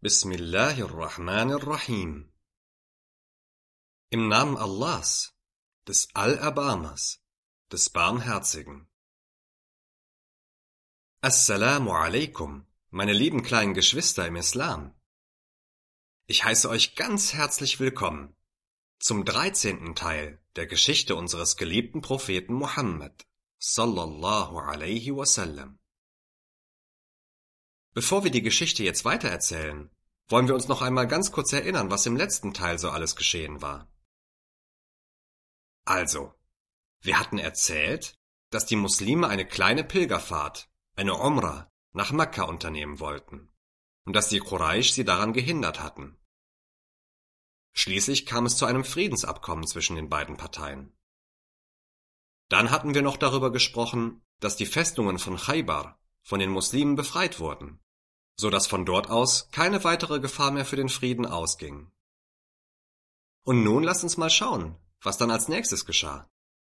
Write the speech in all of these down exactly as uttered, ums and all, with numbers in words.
Bismillahirrahmanirrahim. Im Namen Allahs, des Allerbarmers, des Barmherzigen. Assalamu alaikum, meine lieben kleinen Geschwister im Islam. Ich heiße euch ganz herzlich willkommen zum dreizehnten Teil der Geschichte unseres geliebten Propheten Muhammad, sallallahu alaihi wasallam. Bevor wir die Geschichte jetzt weitererzählen, wollen wir uns noch einmal ganz kurz erinnern, was im letzten Teil so alles geschehen war. Also, wir hatten erzählt, dass die Muslime eine kleine Pilgerfahrt, eine Umrah, nach Mekka unternehmen wollten und dass die Quraysh sie daran gehindert hatten. Schließlich kam es zu einem Friedensabkommen zwischen den beiden Parteien. Dann hatten wir noch darüber gesprochen, dass die Festungen von Khaybar von den Muslimen befreit wurden, so dass von dort aus keine weitere Gefahr mehr für den Frieden ausging. Und nun lasst uns mal schauen, was dann als nächstes geschah.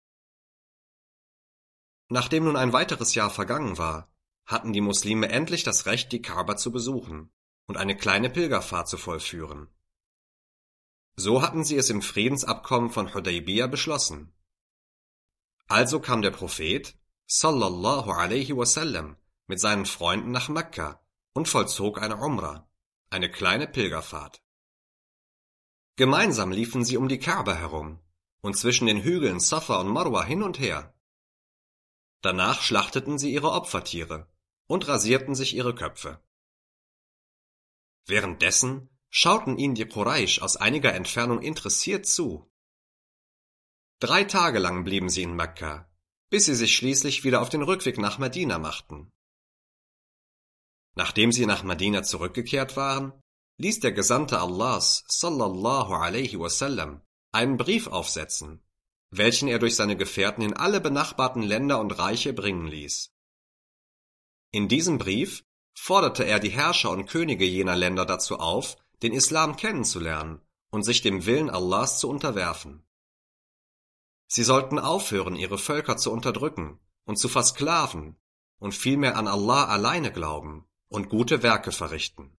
Nachdem nun ein weiteres Jahr vergangen war, hatten die Muslime endlich das Recht, die Kaaba zu besuchen und eine kleine Pilgerfahrt zu vollführen. So hatten sie es im Friedensabkommen von Hudaybiyah beschlossen. Also kam der Prophet, sallallahu alaihi wasallam, mit seinen Freunden nach Mekka und vollzog eine Umrah, eine kleine Pilgerfahrt. Gemeinsam liefen sie um die Kaaba herum und zwischen den Hügeln Safa und Marwa hin und her. Danach schlachteten sie ihre Opfertiere und rasierten sich ihre Köpfe. Währenddessen schauten ihnen die Quraysh aus einiger Entfernung interessiert zu. Drei Tage lang blieben sie in Mekka, bis sie sich schließlich wieder auf den Rückweg nach Medina machten. Nachdem sie nach Medina zurückgekehrt waren, ließ der Gesandte Allahs, sallallahu alaihi wasallam, einen Brief aufsetzen, welchen er durch seine Gefährten in alle benachbarten Länder und Reiche bringen ließ. In diesem Brief forderte er die Herrscher und Könige jener Länder dazu auf, den Islam kennenzulernen und sich dem Willen Allahs zu unterwerfen. Sie sollten aufhören, ihre Völker zu unterdrücken und zu versklaven und vielmehr an Allah alleine glauben und gute Werke verrichten.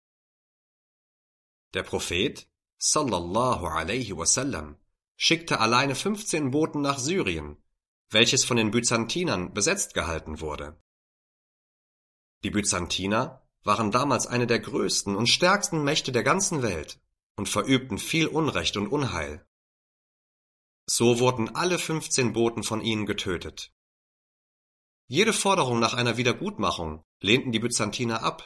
Der Prophet, sallallahu alaihi wasallam, schickte alleine fünfzehn Boten nach Syrien, welches von den Byzantinern besetzt gehalten wurde. Die Byzantiner waren damals eine der größten und stärksten Mächte der ganzen Welt und verübten viel Unrecht und Unheil. So wurden alle fünfzehn Boten von ihnen getötet. Jede Forderung nach einer Wiedergutmachung lehnten die Byzantiner ab.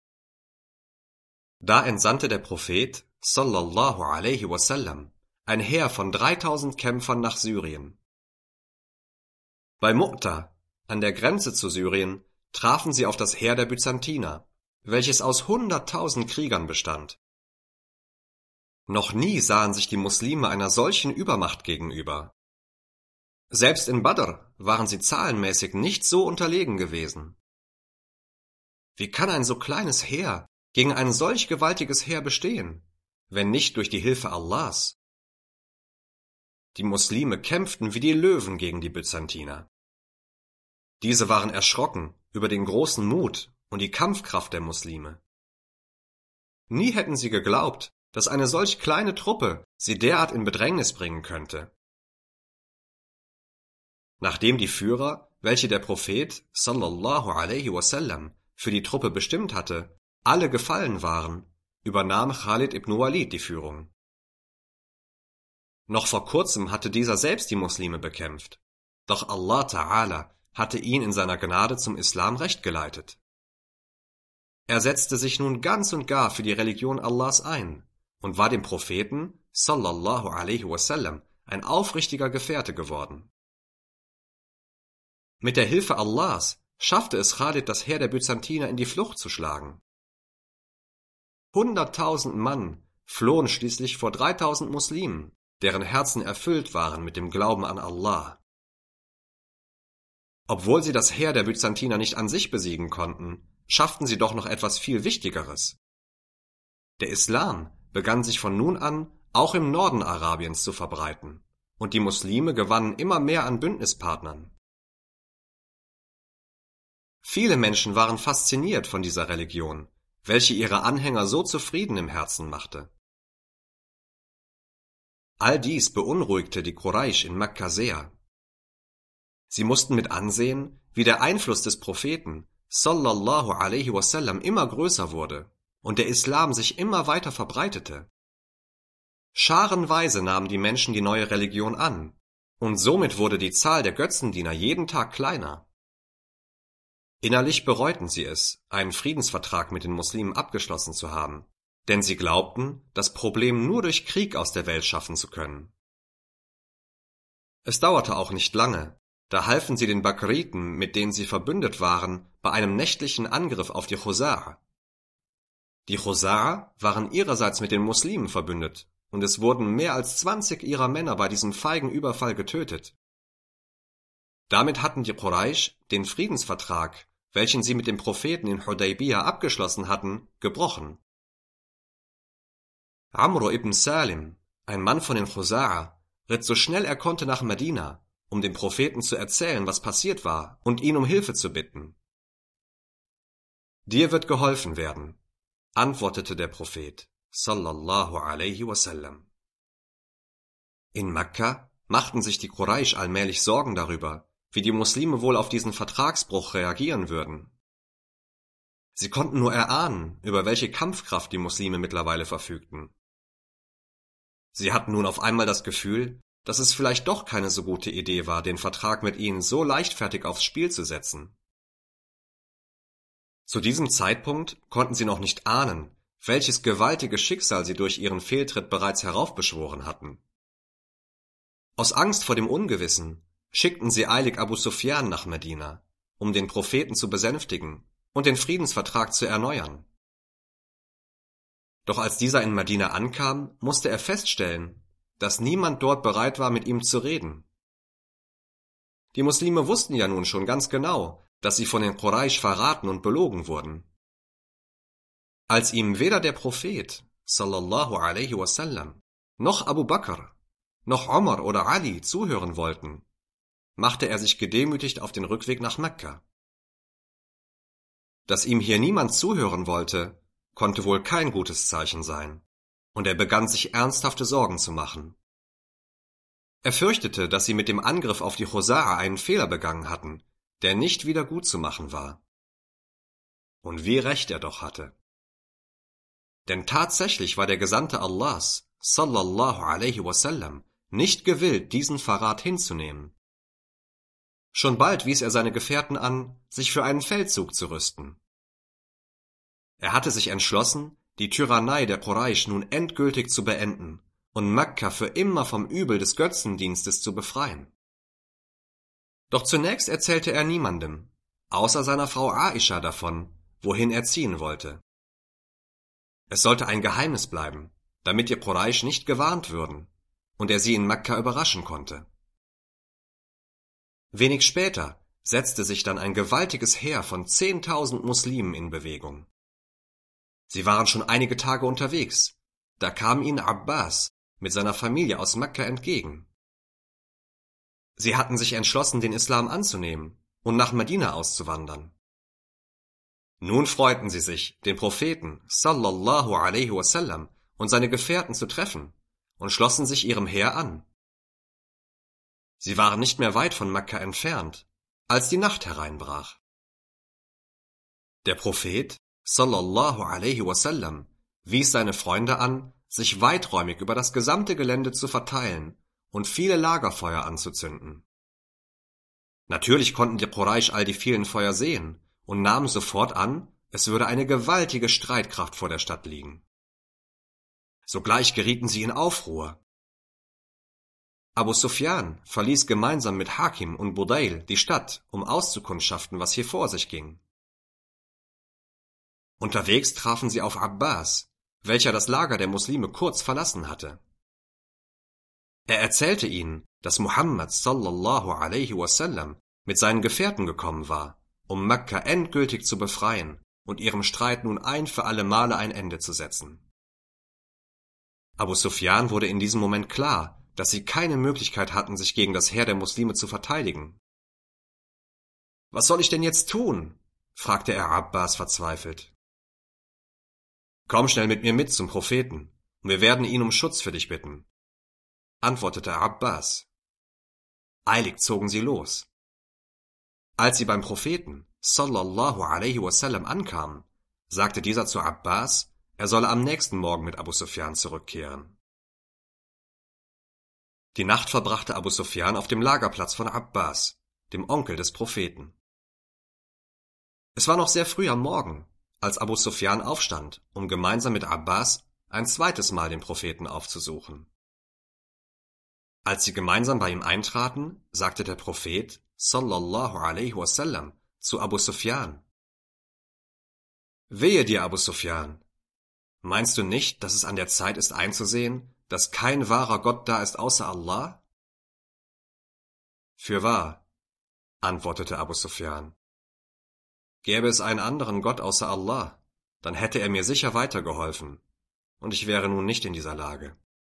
Da entsandte der Prophet, sallallahu alaihi wasallam, ein Heer von dreitausend Kämpfern nach Syrien. Bei Mu'ta, an der Grenze zu Syrien, trafen sie auf das Heer der Byzantiner, welches aus hunderttausend Kriegern bestand. Noch nie sahen sich die Muslime einer solchen Übermacht gegenüber. Selbst in Badr waren sie zahlenmäßig nicht so unterlegen gewesen. Wie kann ein so kleines Heer gegen ein solch gewaltiges Heer bestehen, wenn nicht durch die Hilfe Allahs? Die Muslime kämpften wie die Löwen gegen die Byzantiner. Diese waren erschrocken über den großen Mut und die Kampfkraft der Muslime. Nie hätten sie geglaubt, dass eine solch kleine Truppe sie derart in Bedrängnis bringen könnte. Nachdem die Führer, welche der Prophet, sallallahu alaihi wasallam, für die Truppe bestimmt hatte, alle gefallen waren, übernahm Khalid ibn Walid die Führung. Noch vor kurzem hatte dieser selbst die Muslime bekämpft, doch Allah Ta'ala hatte ihn in seiner Gnade zum Islam recht geleitet. Er setzte sich nun ganz und gar für die Religion Allahs ein und war dem Propheten, sallallahu alaihi wasallam, ein aufrichtiger Gefährte geworden. Mit der Hilfe Allahs schaffte es Khalid, das Heer der Byzantiner in die Flucht zu schlagen. Hunderttausend Mann flohen schließlich vor dreitausend Muslimen, deren Herzen erfüllt waren mit dem Glauben an Allah. Obwohl sie das Heer der Byzantiner nicht an sich besiegen konnten, schafften sie doch noch etwas viel Wichtigeres. Der Islam begann sich von nun an auch im Norden Arabiens zu verbreiten, und die Muslime gewannen immer mehr an Bündnispartnern. Viele Menschen waren fasziniert von dieser Religion, welche ihre Anhänger so zufrieden im Herzen machte. All dies beunruhigte die Quraisch in Mekka sehr. Sie mussten mit ansehen, wie der Einfluss des Propheten sallallahu alaihi wasallam immer größer wurde und der Islam sich immer weiter verbreitete. Scharenweise nahmen die Menschen die neue Religion an, und somit wurde die Zahl der Götzendiener jeden Tag kleiner. Innerlich bereuten sie es, einen Friedensvertrag mit den Muslimen abgeschlossen zu haben, denn sie glaubten, das Problem nur durch Krieg aus der Welt schaffen zu können. Es dauerte auch nicht lange, da halfen sie den Bakriten, mit denen sie verbündet waren, bei einem nächtlichen Angriff auf die Chuza'a. Die Chuza'a waren ihrerseits mit den Muslimen verbündet, und es wurden mehr als zwanzig ihrer Männer bei diesem feigen Überfall getötet. Damit hatten die Quraisch den Friedensvertrag, welchen sie mit dem Propheten in Hudaybiyah abgeschlossen hatten, gebrochen. Amr ibn Salim, ein Mann von den Chuza'a, ritt so schnell er konnte nach Medina, um dem Propheten zu erzählen, was passiert war, und ihn um Hilfe zu bitten. Dir wird geholfen werden, antwortete der Prophet sallallahu alaihi wasallam. In Mekka machten sich die Quraisch allmählich Sorgen darüber, wie die Muslime wohl auf diesen Vertragsbruch reagieren würden. Sie konnten nur erahnen, über welche Kampfkraft die Muslime mittlerweile verfügten. Sie hatten nun auf einmal das Gefühl, dass es vielleicht doch keine so gute Idee war, den Vertrag mit ihnen so leichtfertig aufs Spiel zu setzen. Zu diesem Zeitpunkt konnten sie noch nicht ahnen, welches gewaltige Schicksal sie durch ihren Fehltritt bereits heraufbeschworen hatten. Aus Angst vor dem Ungewissen schickten sie eilig Abu Sufyan nach Medina, um den Propheten zu besänftigen und den Friedensvertrag zu erneuern. Doch als dieser in Medina ankam, musste er feststellen, dass niemand dort bereit war, mit ihm zu reden. Die Muslime wussten ja nun schon ganz genau, dass sie von den Quraisch verraten und belogen wurden. Als ihm weder der Prophet sallallahu alaihi wasallam noch Abu Bakr noch Omar oder Ali zuhören wollten, machte er sich gedemütigt auf den Rückweg nach Mekka. Dass ihm hier niemand zuhören wollte, konnte wohl kein gutes Zeichen sein, und er begann sich ernsthafte Sorgen zu machen. Er fürchtete, dass sie mit dem Angriff auf die Chuza'a einen Fehler begangen hatten, der nicht wieder gut zu machen war. Und wie recht er doch hatte. Denn tatsächlich war der Gesandte Allahs, sallallahu alaihi wasallam, nicht gewillt, diesen Verrat hinzunehmen. Schon bald wies er seine Gefährten an, sich für einen Feldzug zu rüsten. Er hatte sich entschlossen, die Tyrannei der Quraisch nun endgültig zu beenden und Mekka für immer vom Übel des Götzendienstes zu befreien. Doch zunächst erzählte er niemandem, außer seiner Frau Aisha davon, wohin er ziehen wollte. Es sollte ein Geheimnis bleiben, damit die Quraisch nicht gewarnt würden und er sie in Mekka überraschen konnte. Wenig später setzte sich dann ein gewaltiges Heer von zehntausend Muslimen in Bewegung. Sie waren schon einige Tage unterwegs, da kam ihnen Abbas mit seiner Familie aus Mekka entgegen. Sie hatten sich entschlossen, den Islam anzunehmen und nach Medina auszuwandern. Nun freuten sie sich, den Propheten sallallahu alaihi wasallam und seine Gefährten zu treffen und schlossen sich ihrem Heer an. Sie waren nicht mehr weit von Mekka entfernt, als die Nacht hereinbrach. Der Prophet sallallahu alaihi wasallam wies seine Freunde an, sich weiträumig über das gesamte Gelände zu verteilen und viele Lagerfeuer anzuzünden. Natürlich konnten die Quraisch all die vielen Feuer sehen und nahmen sofort an, es würde eine gewaltige Streitkraft vor der Stadt liegen. Sogleich gerieten sie in Aufruhr. Abu Sufyan verließ gemeinsam mit Hakim und Budayl die Stadt, um auszukundschaften, was hier vor sich ging. Unterwegs trafen sie auf Abbas, welcher das Lager der Muslime kurz verlassen hatte. Er erzählte ihnen, dass Muhammad sallallahu alaihi wasallam mit seinen Gefährten gekommen war, um Mekka endgültig zu befreien und ihrem Streit nun ein für alle Male ein Ende zu setzen. Abu Sufyan wurde in diesem Moment klar, dass sie keine Möglichkeit hatten, sich gegen das Heer der Muslime zu verteidigen. »Was soll ich denn jetzt tun?« fragte er Abbas verzweifelt. Komm schnell mit mir mit zum Propheten, und wir werden ihn um Schutz für dich bitten, antwortete Abbas. Eilig zogen sie los. Als sie beim Propheten, sallallahu alaihi wasallam, ankamen, sagte dieser zu Abbas, er solle am nächsten Morgen mit Abu Sufjan zurückkehren. Die Nacht verbrachte Abu Sufjan auf dem Lagerplatz von Abbas, dem Onkel des Propheten. Es war noch sehr früh am Morgen, als Abu Sufjan aufstand, um gemeinsam mit Abbas ein zweites Mal den Propheten aufzusuchen. Als sie gemeinsam bei ihm eintraten, sagte der Prophet, sallallahu alaihi wasallam, zu Abu Sufjan: Wehe dir, Abu Sufjan! Meinst du nicht, dass es an der Zeit ist einzusehen, dass kein wahrer Gott da ist außer Allah? Fürwahr, antwortete Abu Sufjan. Gäbe es einen anderen Gott außer Allah, dann hätte er mir sicher weitergeholfen, und ich wäre nun nicht in dieser Lage.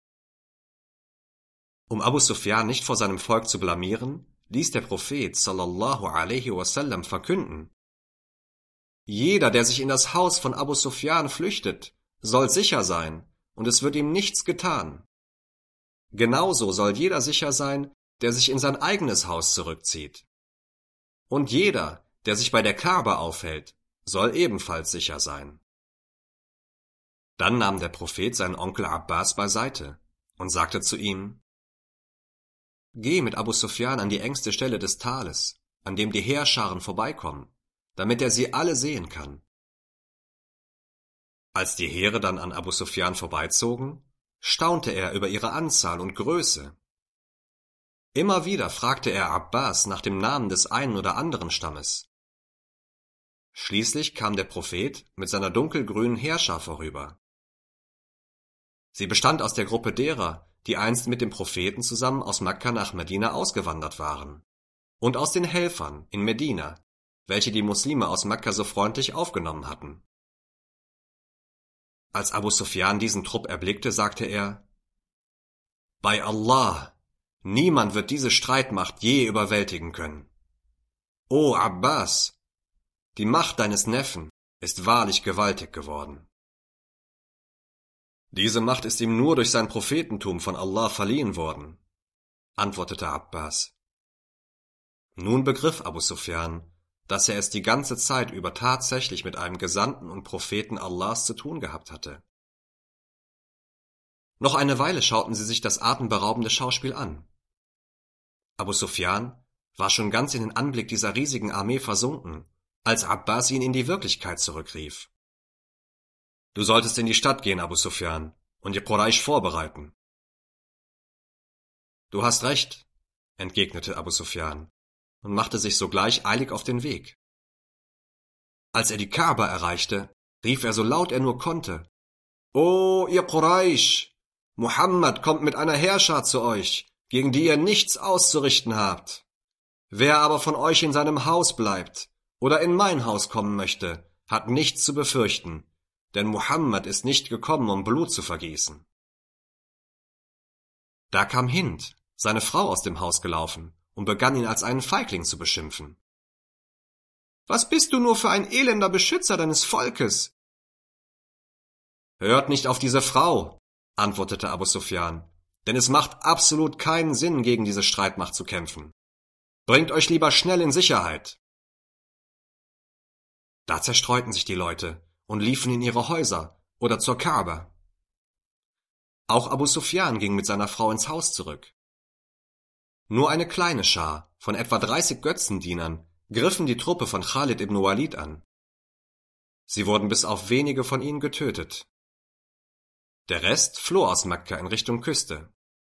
Um Abu Sufjan nicht vor seinem Volk zu blamieren, ließ der Prophet sallallahu alaihi wasallam verkünden: Jeder, der sich in das Haus von Abu Sufjan flüchtet, soll sicher sein, und es wird ihm nichts getan. Genauso soll jeder sicher sein, der sich in sein eigenes Haus zurückzieht. Und jeder, der sich bei der Kaaba aufhält, soll ebenfalls sicher sein. Dann nahm der Prophet seinen Onkel Abbas beiseite und sagte zu ihm: Geh mit Abu Sufjan an die engste Stelle des Tales, an dem die Heerscharen vorbeikommen, damit er sie alle sehen kann. Als die Heere dann an Abu Sufjan vorbeizogen, staunte er über ihre Anzahl und Größe. Immer wieder fragte er Abbas nach dem Namen des einen oder anderen Stammes. Schließlich kam der Prophet mit seiner dunkelgrünen Heerschar vorüber. Sie bestand aus der Gruppe derer, die einst mit dem Propheten zusammen aus Mekka nach Medina ausgewandert waren, und aus den Helfern in Medina, welche die Muslime aus Mekka so freundlich aufgenommen hatten. Als Abu Sufjan diesen Trupp erblickte, sagte er: Bei Allah, niemand wird diese Streitmacht je überwältigen können. O Abbas, die Macht deines Neffen ist wahrlich gewaltig geworden. Diese Macht ist ihm nur durch sein Prophetentum von Allah verliehen worden, antwortete Abbas. Nun begriff Abu Sufjan, dass er es die ganze Zeit über tatsächlich mit einem Gesandten und Propheten Allahs zu tun gehabt hatte. Noch eine Weile schauten sie sich das atemberaubende Schauspiel an. Abu Sufjan war schon ganz in den Anblick dieser riesigen Armee versunken, als Abbas ihn in die Wirklichkeit zurückrief. Du solltest in die Stadt gehen, Abu Sufjan, und die Quraysh vorbereiten. Du hast recht, entgegnete Abu Sufjan und machte sich sogleich eilig auf den Weg. Als er die Kaaba erreichte, rief er so laut er nur konnte: O ihr Quraysh! Muhammad kommt mit einer Heerschar zu euch, gegen die ihr nichts auszurichten habt. Wer aber von euch in seinem Haus bleibt oder in mein Haus kommen möchte, hat nichts zu befürchten, denn Muhammad ist nicht gekommen, um Blut zu vergießen. Da kam Hind, seine Frau, aus dem Haus gelaufen und begann ihn als einen Feigling zu beschimpfen. Was bist du nur für ein elender Beschützer deines Volkes? Hört nicht auf diese Frau, antwortete Abu Sufjan, denn es macht absolut keinen Sinn, gegen diese Streitmacht zu kämpfen. Bringt euch lieber schnell in Sicherheit. Da zerstreuten sich die Leute und liefen in ihre Häuser oder zur Kaaba. Auch Abu Sufjan ging mit seiner Frau ins Haus zurück. Nur eine kleine Schar von etwa dreißig Götzendienern griffen die Truppe von Khalid ibn Walid an. Sie wurden bis auf wenige von ihnen getötet. Der Rest floh aus Mekka in Richtung Küste.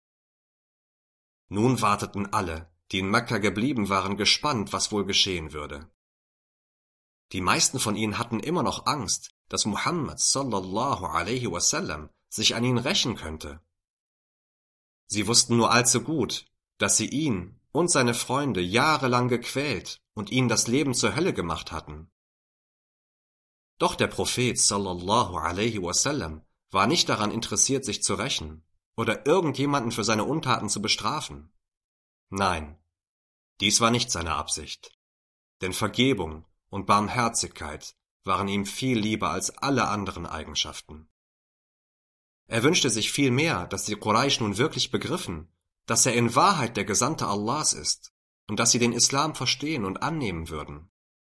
Nun warteten alle, die in Mekka geblieben waren, gespannt, was wohl geschehen würde. Die meisten von ihnen hatten immer noch Angst, dass Muhammad sallallahu alaihi wasallam sich an ihnen rächen könnte. Sie wussten nur allzu gut, dass sie ihn und seine Freunde jahrelang gequält und ihnen das Leben zur Hölle gemacht hatten. Doch der Prophet sallallahu alaihi wasallam war nicht daran interessiert, sich zu rächen oder irgendjemanden für seine Untaten zu bestrafen. Nein, dies war nicht seine Absicht, denn Vergebung und Barmherzigkeit waren ihm viel lieber als alle anderen Eigenschaften. Er wünschte sich vielmehr, dass die Quraysh nun wirklich begriffen, dass er in Wahrheit der Gesandte Allahs ist und dass sie den Islam verstehen und annehmen würden.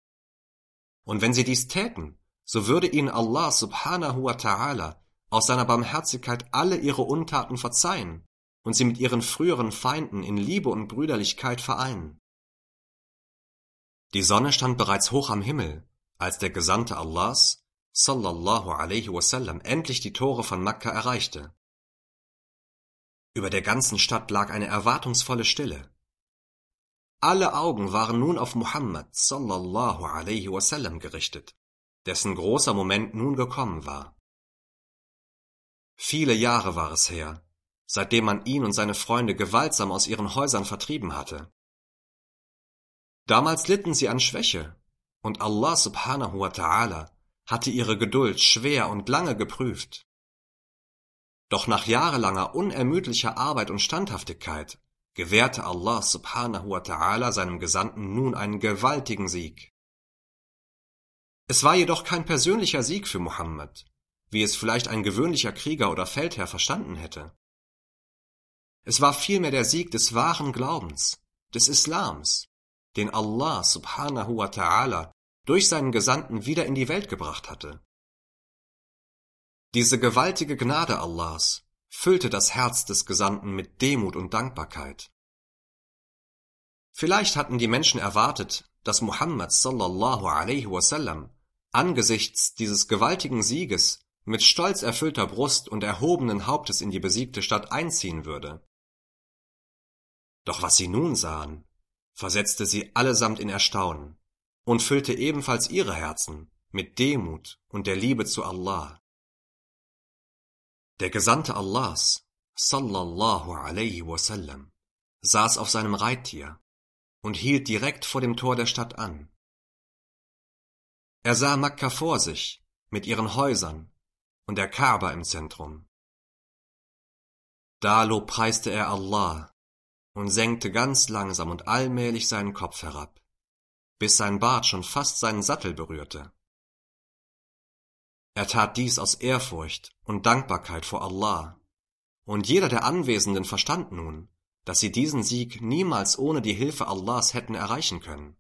Und wenn sie dies täten, so würde ihnen Allah subhanahu wa ta'ala aus seiner Barmherzigkeit alle ihre Untaten verzeihen und sie mit ihren früheren Feinden in Liebe und Brüderlichkeit vereinen. Die Sonne stand bereits hoch am Himmel, als der Gesandte Allahs, sallallahu alaihi wasallam, endlich die Tore von Makka erreichte. Über der ganzen Stadt lag eine erwartungsvolle Stille. Alle Augen waren nun auf Muhammad, sallallahu alaihi wasallam, gerichtet, dessen großer Moment nun gekommen war. Viele Jahre war es her, seitdem man ihn und seine Freunde gewaltsam aus ihren Häusern vertrieben hatte. Damals litten sie an Schwäche, und Allah subhanahu wa ta'ala hatte ihre Geduld schwer und lange geprüft. Doch nach jahrelanger unermüdlicher Arbeit und Standhaftigkeit gewährte Allah subhanahu wa ta'ala seinem Gesandten nun einen gewaltigen Sieg. Es war jedoch kein persönlicher Sieg für Muhammad, wie es vielleicht ein gewöhnlicher Krieger oder Feldherr verstanden hätte. Es war vielmehr der Sieg des wahren Glaubens, des Islams, den Allah subhanahu wa ta'ala durch seinen Gesandten wieder in die Welt gebracht hatte. Diese gewaltige Gnade Allahs füllte das Herz des Gesandten mit Demut und Dankbarkeit. Vielleicht hatten die Menschen erwartet, dass Muhammad sallallahu alaihi wasallam angesichts dieses gewaltigen Sieges mit stolz erfüllter Brust und erhobenen Hauptes in die besiegte Stadt einziehen würde. Doch was sie nun sahen, versetzte sie allesamt in Erstaunen und füllte ebenfalls ihre Herzen mit Demut und der Liebe zu Allah. Der Gesandte Allahs, sallallahu alaihi wasallam, saß auf seinem Reittier und hielt direkt vor dem Tor der Stadt an. Er sah Makka vor sich, mit ihren Häusern und der Kaaba im Zentrum. Da lobpreiste er Allah und senkte ganz langsam und allmählich seinen Kopf herab, bis sein Bart schon fast seinen Sattel berührte. Er tat dies aus Ehrfurcht und Dankbarkeit vor Allah, und jeder der Anwesenden verstand nun, dass sie diesen Sieg niemals ohne die Hilfe Allahs hätten erreichen können.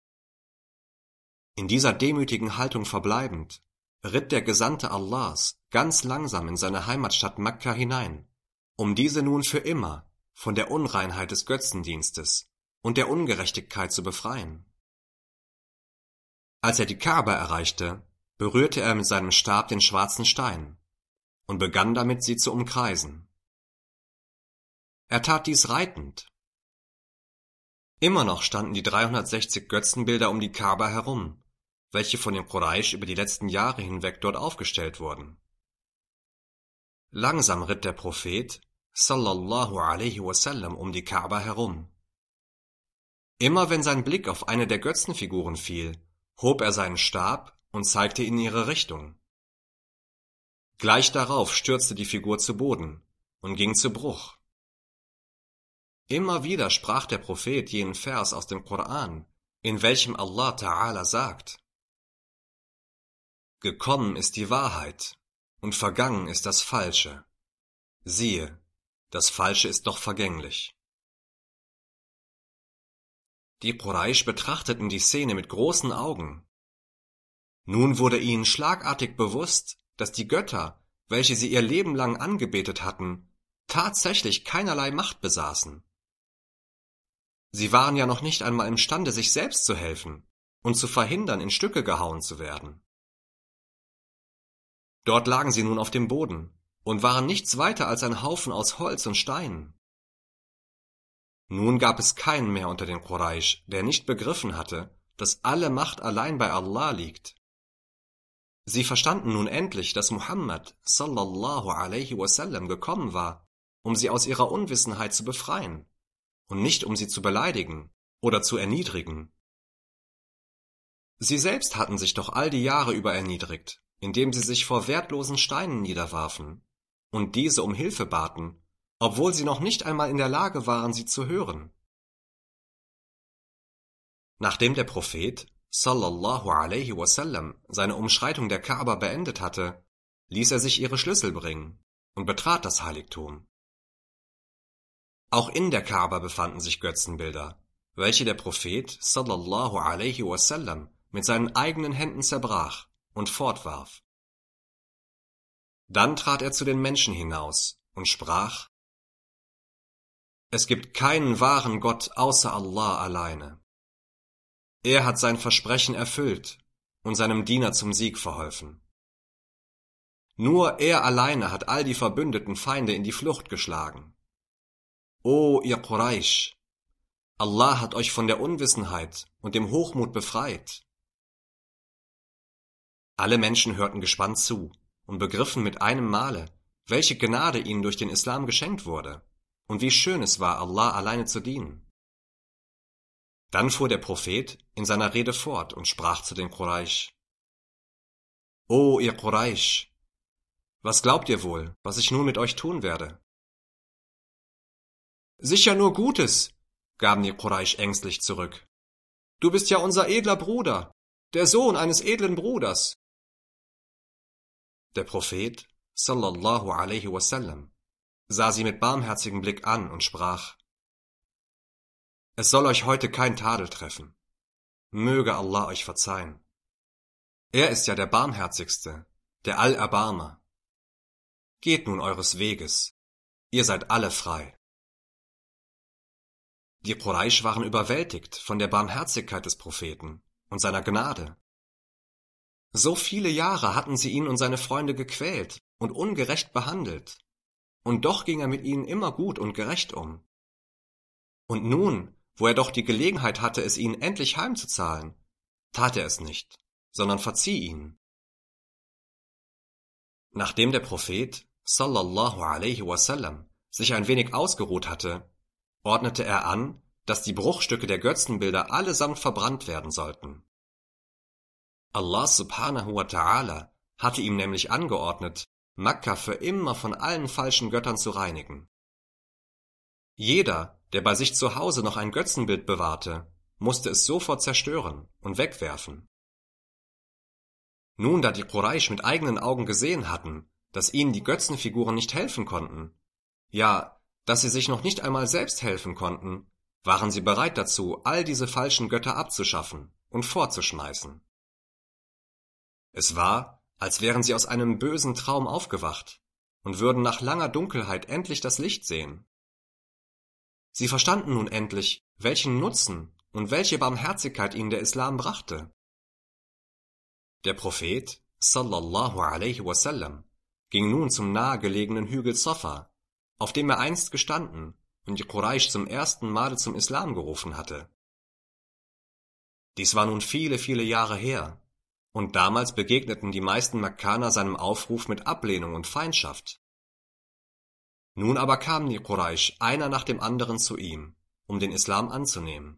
In dieser demütigen Haltung verbleibend, ritt der Gesandte Allahs ganz langsam in seine Heimatstadt Makka hinein, um diese nun für immer von der Unreinheit des Götzendienstes und der Ungerechtigkeit zu befreien. Als er die Kaaba erreichte, berührte er mit seinem Stab den schwarzen Stein und begann damit, sie zu umkreisen. Er tat dies reitend. Immer noch standen die dreihundertsechzig Götzenbilder um die Kaaba herum, welche von den Quraysh über die letzten Jahre hinweg dort aufgestellt wurden. Langsam ritt der Prophet, sallallahu alaihi wasallam, um die Kaaba herum. Immer wenn sein Blick auf eine der Götzenfiguren fiel, hob er seinen Stab und zeigte in ihre Richtung. Gleich darauf stürzte die Figur zu Boden und ging zu Bruch. Immer wieder sprach der Prophet jenen Vers aus dem Koran, in welchem Allah Ta'ala sagt: Gekommen ist die Wahrheit und vergangen ist das Falsche. Siehe, das Falsche ist doch vergänglich. Die Quraysh betrachteten die Szene mit großen Augen. Nun wurde ihnen schlagartig bewusst, dass die Götter, welche sie ihr Leben lang angebetet hatten, tatsächlich keinerlei Macht besaßen. Sie waren ja noch nicht einmal imstande, sich selbst zu helfen und zu verhindern, in Stücke gehauen zu werden. Dort lagen sie nun auf dem Boden und waren nichts weiter als ein Haufen aus Holz und Steinen. Nun gab es keinen mehr unter den Quraysh, der nicht begriffen hatte, dass alle Macht allein bei Allah liegt. Sie verstanden nun endlich, dass Muhammad sallallahu alaihi wasallam gekommen war, um sie aus ihrer Unwissenheit zu befreien und nicht um sie zu beleidigen oder zu erniedrigen. Sie selbst hatten sich doch all die Jahre über erniedrigt, indem sie sich vor wertlosen Steinen niederwarfen und diese um Hilfe baten, obwohl sie noch nicht einmal in der Lage waren, sie zu hören. Nachdem der Prophet sallallahu alaihi wasallam seine Umschreitung der Kaaba beendet hatte, ließ er sich ihre Schlüssel bringen und betrat das Heiligtum. Auch in der Kaaba befanden sich Götzenbilder, welche der Prophet sallallahu alaihi wasallam mit seinen eigenen Händen zerbrach und fortwarf. Dann trat er zu den Menschen hinaus und sprach: Es gibt keinen wahren Gott außer Allah alleine. Er hat sein Versprechen erfüllt und seinem Diener zum Sieg verholfen. Nur er alleine hat all die verbündeten Feinde in die Flucht geschlagen. O ihr Quraysh, Allah hat euch von der Unwissenheit und dem Hochmut befreit. Alle Menschen hörten gespannt zu und begriffen mit einem Male, welche Gnade ihnen durch den Islam geschenkt wurde und wie schön es war, Allah alleine zu dienen. Dann fuhr der Prophet in seiner Rede fort und sprach zu den Quraysh: O ihr Quraysh, was glaubt ihr wohl, was ich nun mit euch tun werde? Sicher nur Gutes, gaben die Quraysh ängstlich zurück. Du bist ja unser edler Bruder, der Sohn eines edlen Bruders. Der Prophet, sallallahu alaihi wasallam, sah sie mit barmherzigem Blick an und sprach: Es soll euch heute kein Tadel treffen. Möge Allah euch verzeihen. Er ist ja der Barmherzigste, der Allerbarmer. Geht nun eures Weges, ihr seid alle frei. Die Quraysh waren überwältigt von der Barmherzigkeit des Propheten und seiner Gnade. So viele Jahre hatten sie ihn und seine Freunde gequält und ungerecht behandelt, und doch ging er mit ihnen immer gut und gerecht um. Und nun, wo er doch die Gelegenheit hatte, es ihnen endlich heimzuzahlen, tat er es nicht, sondern verzieh ihnen. Nachdem der Prophet, sallallahu alaihi wasallam, sich ein wenig ausgeruht hatte, ordnete er an, dass die Bruchstücke der Götzenbilder allesamt verbrannt werden sollten. Allah subhanahu wa ta'ala hatte ihm nämlich angeordnet, Makka für immer von allen falschen Göttern zu reinigen. Jeder, der bei sich zu Hause noch ein Götzenbild bewahrte, musste es sofort zerstören und wegwerfen. Nun, da die Quraysh mit eigenen Augen gesehen hatten, dass ihnen die Götzenfiguren nicht helfen konnten, ja, dass sie sich noch nicht einmal selbst helfen konnten, waren sie bereit dazu, all diese falschen Götter abzuschaffen und fortzuschmeißen. Es war, als wären sie aus einem bösen Traum aufgewacht und würden nach langer Dunkelheit endlich das Licht sehen. Sie verstanden nun endlich, welchen Nutzen und welche Barmherzigkeit ihnen der Islam brachte. Der Prophet, sallallahu alaihi wasallam, ging nun zum nahegelegenen Hügel Safa, auf dem er einst gestanden und die Quraysh zum ersten Male zum Islam gerufen hatte. Dies war nun viele, viele Jahre her, und damals begegneten die meisten Makkaner seinem Aufruf mit Ablehnung und Feindschaft. Nun aber kamen die Quraysh einer nach dem anderen zu ihm, um den Islam anzunehmen.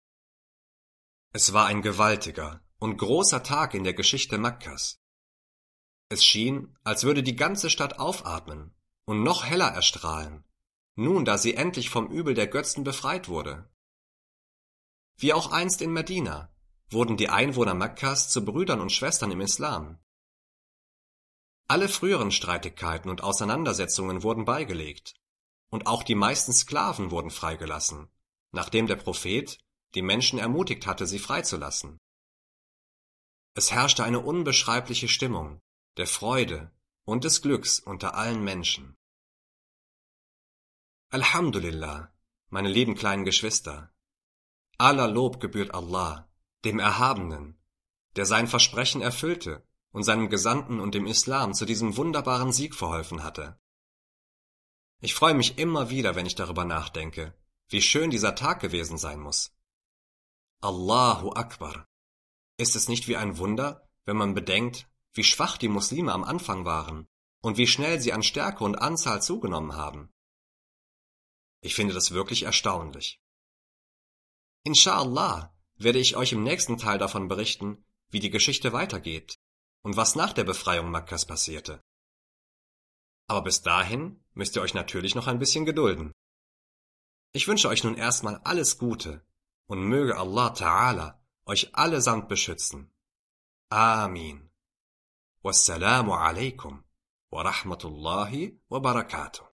Es war ein gewaltiger und großer Tag in der Geschichte Makkas. Es schien, als würde die ganze Stadt aufatmen und noch heller erstrahlen, nun da sie endlich vom Übel der Götzen befreit wurde. Wie auch einst in Medina wurden die Einwohner Makkas zu Brüdern und Schwestern im Islam. Alle früheren Streitigkeiten und Auseinandersetzungen wurden beigelegt, und auch die meisten Sklaven wurden freigelassen, nachdem der Prophet die Menschen ermutigt hatte, sie freizulassen. Es herrschte eine unbeschreibliche Stimmung der Freude und des Glücks unter allen Menschen. Alhamdulillah, meine lieben kleinen Geschwister, aller Lob gebührt Allah, dem Erhabenen, der sein Versprechen erfüllte und seinem Gesandten und dem Islam zu diesem wunderbaren Sieg verholfen hatte. Ich freue mich immer wieder, wenn ich darüber nachdenke, wie schön dieser Tag gewesen sein muss. Allahu Akbar! Ist es nicht wie ein Wunder, wenn man bedenkt, wie schwach die Muslime am Anfang waren und wie schnell sie an Stärke und Anzahl zugenommen haben? Ich finde das wirklich erstaunlich. Inscha'Allah werde ich euch im nächsten Teil davon berichten, wie die Geschichte weitergeht und was nach der Befreiung Makkas passierte. Aber bis dahin müsst ihr euch natürlich noch ein bisschen gedulden. Ich wünsche euch nun erstmal alles Gute und möge Allah Ta'ala euch allesamt beschützen. Amin. Wassalamu alaikum wa rahmatullahi wa barakatuh.